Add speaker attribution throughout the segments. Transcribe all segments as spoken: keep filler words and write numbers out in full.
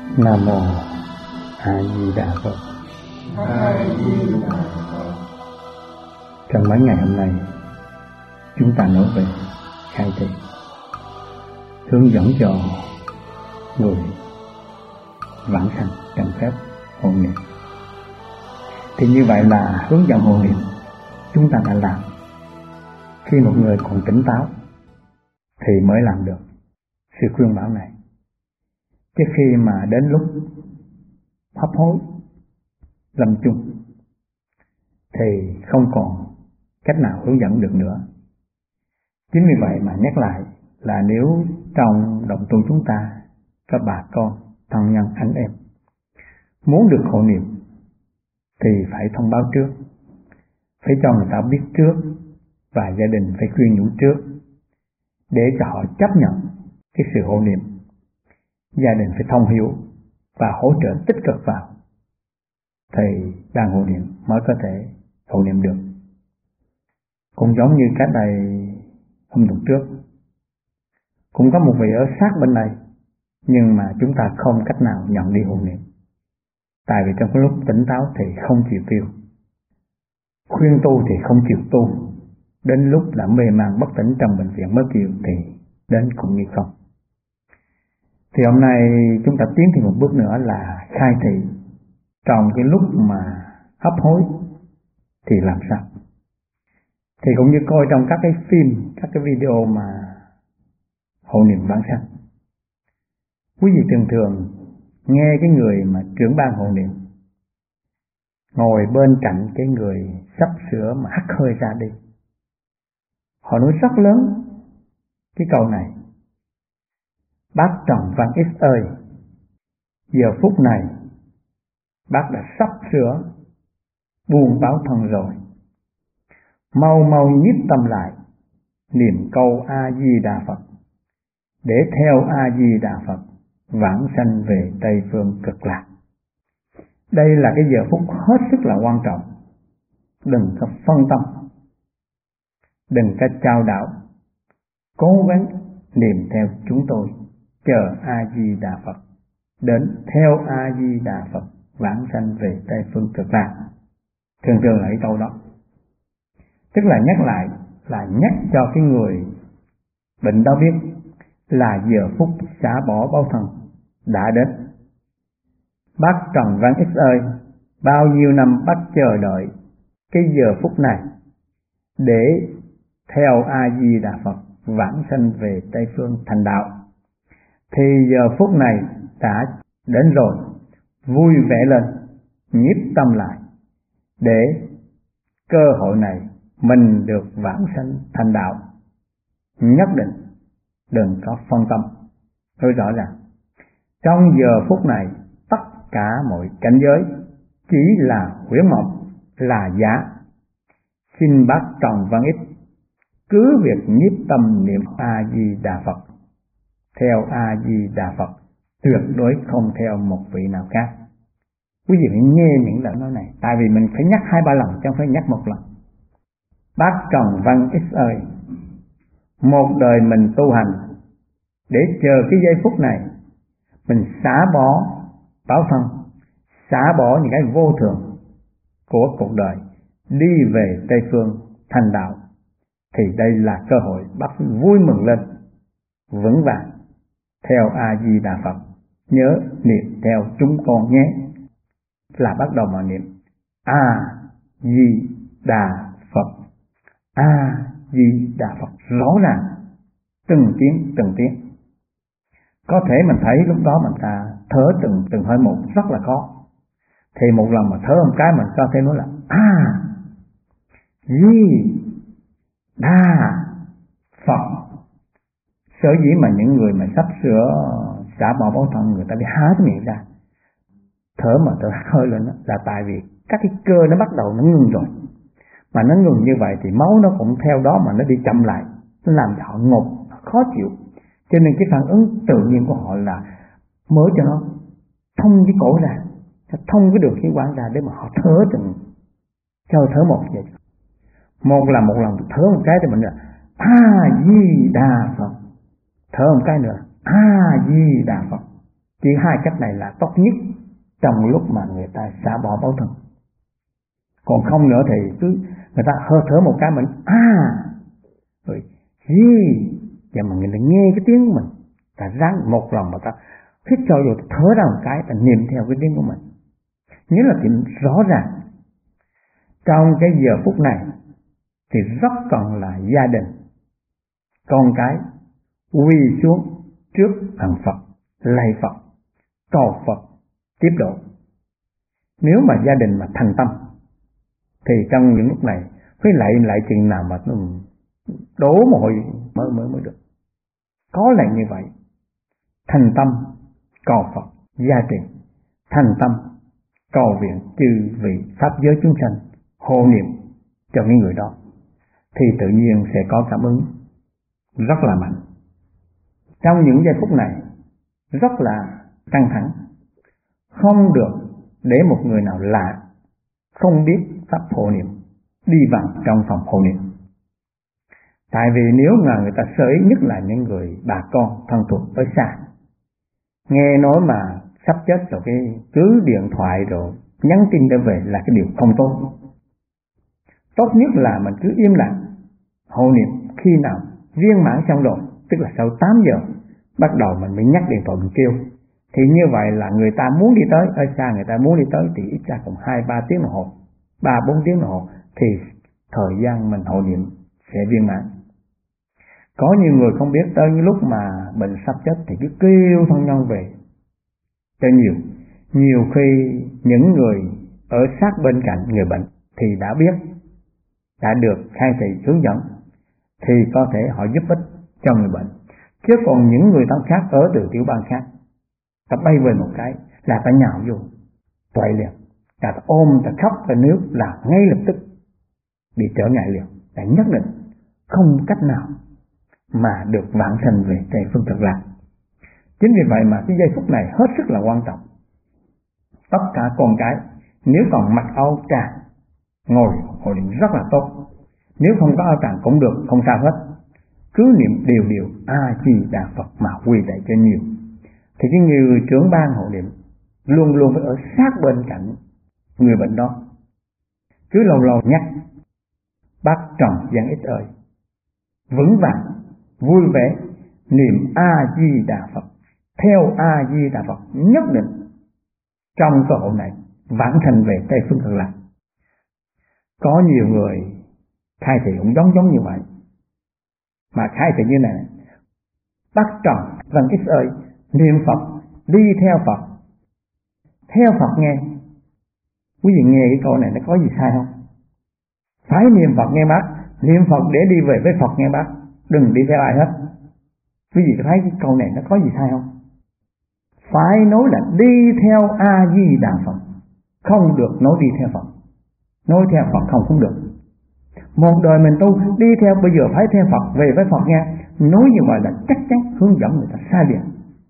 Speaker 1: Nam mô A Di Đà Phật.
Speaker 2: A Di Đà Phật.
Speaker 1: Trong mấy ngày hôm nay, chúng ta nói về khai thị, hướng dẫn cho người vãng sanh trong phép hộ niệm. Thì như vậy là hướng dẫn hộ niệm chúng ta đã làm khi một người còn tỉnh táo thì mới làm được sự khuyên bảo này. Chứ khi mà đến lúc hấp hối lâm chung thì không còn cách nào hướng dẫn được nữa. Chính vì vậy mà nhắc lại là nếu trong đồng tu chúng ta có bà con, thân nhân, anh em muốn được hộ niệm thì phải thông báo trước, phải cho người ta biết trước, và gia đình phải khuyên nhủ trước để cho họ chấp nhận cái sự hộ niệm. Gia đình phải thông hiểu và hỗ trợ tích cực vào thì đang hộ niệm mới có thể hộ niệm được. Cũng giống như cách đây hôm tuần trước, cũng có một vị ở sát bên này, nhưng mà chúng ta không cách nào nhận đi hộ niệm, tại vì trong cái lúc tỉnh táo thì không chịu tiêu, khuyên tu thì không chịu tu, đến lúc là mê man bất tỉnh trong bệnh viện mới chịu thì đến cũng như không. Thì hôm nay chúng ta tiến thêm một bước nữa là khai thị trong cái lúc mà hấp hối thì làm sao. Thì cũng như coi trong các cái phim, các cái video mà hộ niệm vãng sanh, quý vị thường thường nghe cái người mà trưởng ban hộ niệm ngồi bên cạnh cái người sắp sửa mà hắt hơi ra đi, họ nói rất lớn cái câu này: bác Trần Văn X ơi, giờ phút này bác đã sắp sửa buông báo thân rồi, mau mau nhiếp tâm lại, niệm câu A Di Đà Phật để theo A Di Đà Phật vãng sanh về Tây Phương Cực Lạc. Đây là cái giờ phút hết sức là quan trọng. Đừng có phân tâm, đừng có trao đảo, cố gắng niệm theo chúng tôi, chờ A Di Đà Phật đến theo A Di Đà Phật vãng sanh về Tây Phương Cực Lạc. Thường thường là cái câu đó, tức là nhắc lại, là nhắc cho cái người bệnh đó biết là giờ phút xả bỏ báo thân đã đến. Bác Trần Văn X ơi, bao nhiêu năm bác chờ đợi cái giờ phút này để theo A Di Đà Phật vãng sanh về Tây Phương thành đạo. Thì giờ phút này đã đến rồi, vui vẻ lên, nhiếp tâm lại để cơ hội này mình được vãng sanh thành đạo. Nhất định đừng có phân tâm. Tôi rõ ràng trong giờ phút này tất cả mọi cảnh giới chỉ là huyễn mộng, là giả. Xin bác Trần Văn X cứ việc nhiếp tâm niệm A Di Đà Phật, theo A Di Đà Phật, tuyệt đối không theo một vị nào khác. Quý vị phải nghe những lời nói này, tại vì mình phải nhắc hai ba lần chứ không phải nhắc một lần. Bác Trần Văn X ơi, một đời mình tu hành để chờ cái giây phút này mình xả bỏ báo thân, xả bỏ những cái vô thường của cuộc đời, đi về Tây Phương thành đạo. Thì đây là cơ hội bác vui mừng lên, vững vàng theo A Di Đà Phật. Nhớ niệm theo chúng con nhé. Là bắt đầu mà niệm A Di Đà Phật, A Di Đà Phật, rõ ràng từng tiếng từng tiếng. Có thể mình thấy lúc đó mình ta thở từng từng hơi một rất là khó, thì một lần mà thở một cái mình có thể nói là A Di Đà Phật. Sở dĩ mà những người mà sắp sửa xả bỏ báo thân, người ta bị há cái miệng ra thở mà thở hắt hơi lên đó, là tại vì các cái cơ nó bắt đầu nó ngừng rồi. Mà nó ngừng như vậy thì máu nó cũng theo đó mà nó đi chậm lại, nó làm cho họ ngột, khó chịu. Cho nên cái phản ứng tự nhiên của họ là mở cho nó thông cái cổ ra, thông cái đường khí quản ra để mà họ thở từng cho thở một vậy. Một là một lần thở một cái thì mình là A Di Đà Phật, thở một cái nữa A Di Đà Phật, Chỉ hai cách này là tốt nhất trong lúc mà người ta xả bỏ báo thân. Còn không nữa thì cứ người ta hơi thở một cái mình à rồi gì và mà người ta nghe cái tiếng của mình, ta ráng một lòng mà ta hít cho rồi thở ra một cái, ta niệm theo cái tiếng của mình. Nhớ là chuyện rõ ràng trong cái giờ phút này thì rất cần là gia đình, con cái quỳ xuống trước thần Phật, lạy Phật, cầu Phật tiếp độ. Nếu mà gia đình mà thành tâm thì trong những lúc này phải lạy lại chừng nào mà nó đổ mồ hôi mới mới mới được. Có là như vậy, thành tâm cầu Phật gia trì, thành tâm cầu viện chư vị pháp giới chúng sanh hộ niệm cho những người đó, thì tự nhiên sẽ có cảm ứng rất là mạnh. Trong những giây phút này rất là căng thẳng, không được để một người nào lạ không biết pháp hộ niệm đi vào trong phòng hộ niệm. Tại vì nếu mà người ta sơ ý, nhất là những người bà con thân thuộc ở xa, nghe nói mà sắp chết rồi cái cứ điện thoại rồi nhắn tin trở về là cái điều không tốt. Tốt nhất là mình cứ im lặng hộ niệm, khi nào viên mãn xong rồi, tức là sau tám giờ bắt đầu mình mới nhắc điện thoại mình kêu. Thì như vậy là người ta muốn đi tới, ở xa người ta muốn đi tới thì ít ra cũng hai ba tiếng đồng hồ, ba bốn tiếng đồng hồ thì thời gian mình hộ niệm sẽ viên mãn. Có nhiều người không biết tới những lúc mà bệnh sắp chết thì cứ kêu thân nhân về cho nhiều. Nhiều khi những người ở sát bên cạnh người bệnh thì đã biết, đã được khai thị hướng dẫn thì có thể họ giúp ích cho người bệnh. Chứ còn những người thân khác ở từ tiểu bang khác, ta bay về một cái là ta nhào vô toại liền, ta ôm, ta khóc, ta nước là ngay lập tức bị trở ngại liền, là nhất định không cách nào mà được vãng sanh về Tây Phương Cực Lạc. Chính vì vậy mà cái giây phút này hết sức là quan trọng. Tất cả con cái nếu còn mặc áo tràng ngồi hồi niệm rất là tốt, nếu không có áo tràng cũng được, không sao hết. Cứ niệm đều đều A Di Đà Phật mà quy lạy cho nhiều. Thì cái người trưởng ban hộ niệm luôn luôn phải ở sát bên cạnh người bệnh đó, cứ lâu lâu nhắc bác Trần Văn Ích ơi, vững vàng vui vẻ niệm A Di Đà Phật, theo A Di Đà Phật, nhất định trong cơ hội này vãng sanh về Tây Phương Cực Lạc. Có nhiều người khai thị cũng giống giống như vậy, mà khai thị như này: bác Trần Văn Ích ơi, niệm Phật, đi theo Phật, theo Phật nghe. Quý vị nghe cái câu này nó có gì sai không? Phải niệm Phật nghe bác, niệm Phật để đi về với Phật nghe bác, đừng đi theo ai hết. Quý vị thấy cái câu này nó có gì sai không? Phải nói là đi theo A Di Đà Phật, không được nói đi theo Phật. Nói theo Phật không cũng được. Một đời mình tu đi theo, bây giờ phải theo Phật, về với Phật nghe. Nói như vậy là chắc chắn hướng dẫn người ta sai liền.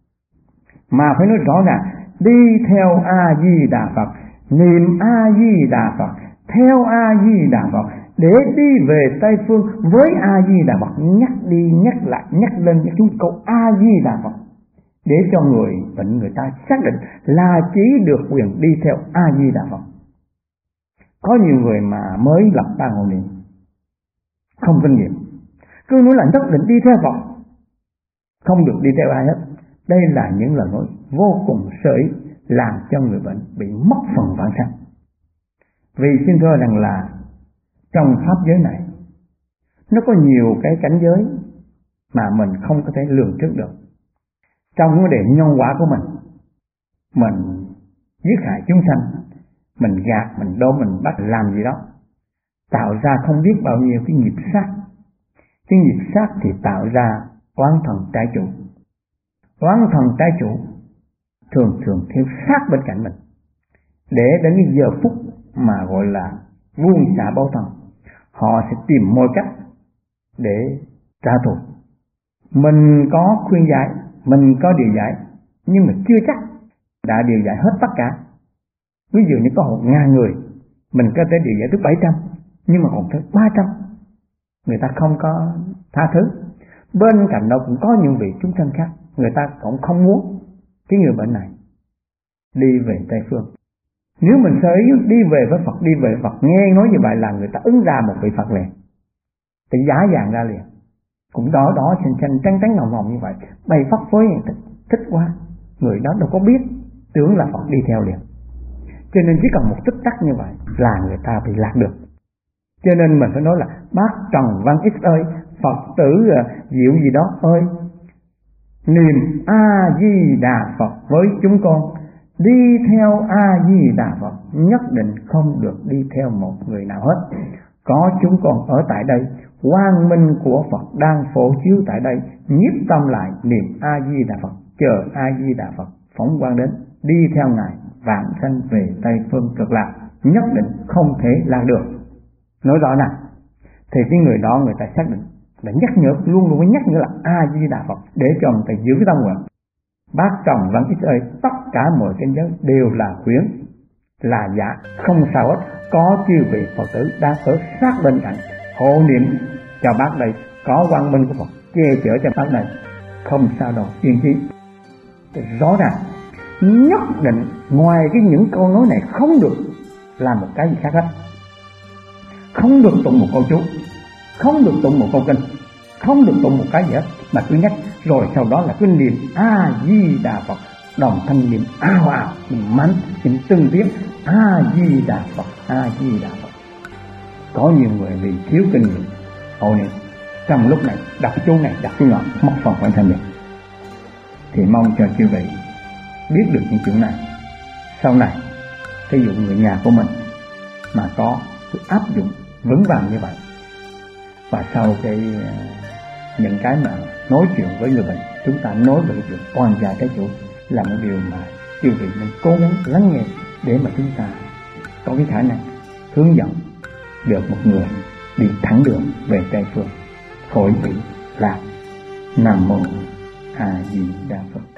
Speaker 1: Mà phải nói rõ ràng, đi theo A Di Đà Phật, niệm A Di Đà Phật, theo A Di Đà Phật, để đi về Tây Phương với A Di Đà Phật. Nhắc đi nhắc lại, nhắc lên những chúng câu A Di Đà Phật, để cho người bệnh người ta xác định là chỉ được quyền đi theo A Di Đà Phật. Có nhiều người mà mới lập ban hộ niệm không kinh nghiệm, cứ nói là nhất định đi theo Phật, không được đi theo ai hết. Đây là những lời nói vô cùng sơ ý, làm cho người bệnh bị mất phần vãng sanh. Vì xin thưa rằng là trong pháp giới này nó có nhiều cái cảnh giới mà mình không có thể lường trước được. Trong vấn đề nhân quả của mình, mình giết hại chúng sanh, mình gạt, mình đốt, mình bắt làm gì đó, tạo ra không biết bao nhiêu cái nghiệp sát. Cái nghiệp sát thì tạo ra oán thần trái chủ. Oán thần trái chủ thường thường theo sát bên cạnh mình, để đến cái giờ phút mà gọi là buông xả báo thân, họ sẽ tìm mọi cách để trả thù. Mình có khuyên giải, mình có điều giải, nhưng mà chưa chắc đã điều giải hết tất cả. Ví dụ như có một ngàn người, mình có thể điều giải tới bảy trăm, nhưng mà còn tới ba trăm người ta không có tha thứ. Bên cạnh đó cũng có những vị chúng sanh khác, người ta cũng không muốn cái người bệnh này đi về Tây Phương. Nếu mình sơ ý đi về với Phật, đi về Phật, nghe nói như vậy là người ta ứng ra một vị Phật liền, thì giá vàng ra liền. Cũng đó đó xanh xanh trắng trắng ngòng ngòng như vậy, bay phất phới, thích, thích quá. Người đó đâu có biết, tưởng là Phật đi theo liền. Cho nên chỉ cần một tích tắc như vậy là người ta bị lạc được. Cho nên mình phải nói là bác Trần Văn X ơi, Phật tử Diệu gì đó ơi, niệm A Di Đà Phật với chúng con, đi theo A Di Đà Phật, nhất định không được đi theo một người nào hết. Có chúng con ở tại đây, quang minh của Phật đang phổ chiếu tại đây, nhiếp tâm lại niệm A Di Đà Phật, chờ A Di Đà Phật phóng quang đến, đi theo ngài vãng sanh về Tây Phương Cực Lạc, nhất định không thể lạc được. Nói rõ nè, thì cái người đó người ta xác định là nhắc nhở, luôn luôn nhắc nhở là A Di Đà Phật để cho người ta giữ cái tâm nguyện. Bác Trần Văn X ơi, tất cả mọi cảnh giới đều là khuyến, là giả, không sao hết. Có chư vị Phật tử đang ở sát bên cạnh hộ niệm cho bác đây, có quang minh của Phật che chở cho bác này, không sao đâu yên chí. Rõ ràng nhất định ngoài cái những câu nói này không được làm một cái gì khác hết. Không được tụng một câu chú, không được tụng một câu kinh, không được tụng một cái gì hết, mà cứ nhắc rồi sau đó là cứ niệm A Di Đà Phật, đồng thanh niệm ào ào, niệm mạnh, niệm từng tiếng A Di Đà Phật, A Di Đà Phật. Có nhiều người vì thiếu kinh nghiệm hộ niệm, trong lúc này đọc chú này đọc chú nọ mất phần bản thân mình. Thì mong cho chư vị biết được những chuyện này, sau này ví dụ người nhà của mình mà có sự áp dụng vững vàng như vậy, và sau cái những cái mà nói chuyện với người bệnh, chúng ta nói về chuyện oan gia trái chủ là một điều mà chư vị nên cố gắng lắng nghe để mà chúng ta có cái khả năng hướng dẫn được một người đi thẳng đường về Tây Phương khỏi bị lạc. Nam mô A Di Đà Phật.